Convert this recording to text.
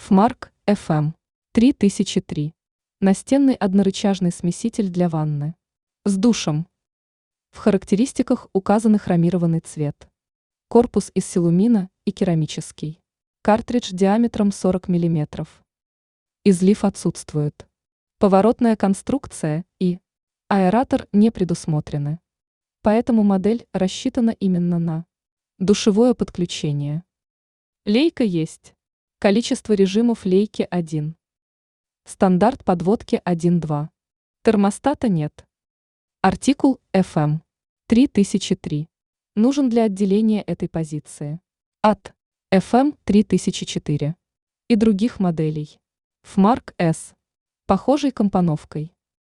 FMARK FM 3003. Настенный однорычажный смеситель для ванны. С душем. В характеристиках указаны хромированный цвет. Корпус из силумина и керамический. Картридж диаметром 40 мм. Излив отсутствует. Поворотная конструкция и аэратор не предусмотрены. Поэтому модель рассчитана именно на душевое подключение. Лейка есть. Количество режимов лейки 1. Стандарт подводки 1.2. Термостата нет. Артикул FM 3003. Нужен для отделения этой позиции от FM 3004 и других моделей. FMARK S. Похожей компоновкой.